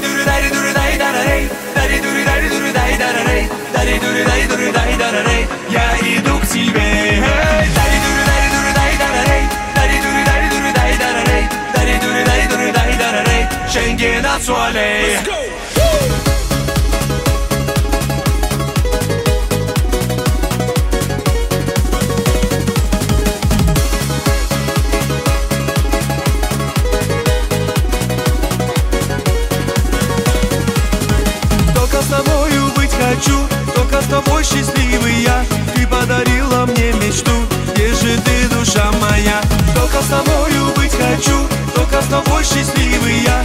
Я иду к тебе. Schengen at Soleil. Только с тобою быть хочу, только с тобой счастливый я. Ты подарила мне мечту, где же ты, душа моя? Только с тобою быть хочу, только с тобой счастливый я.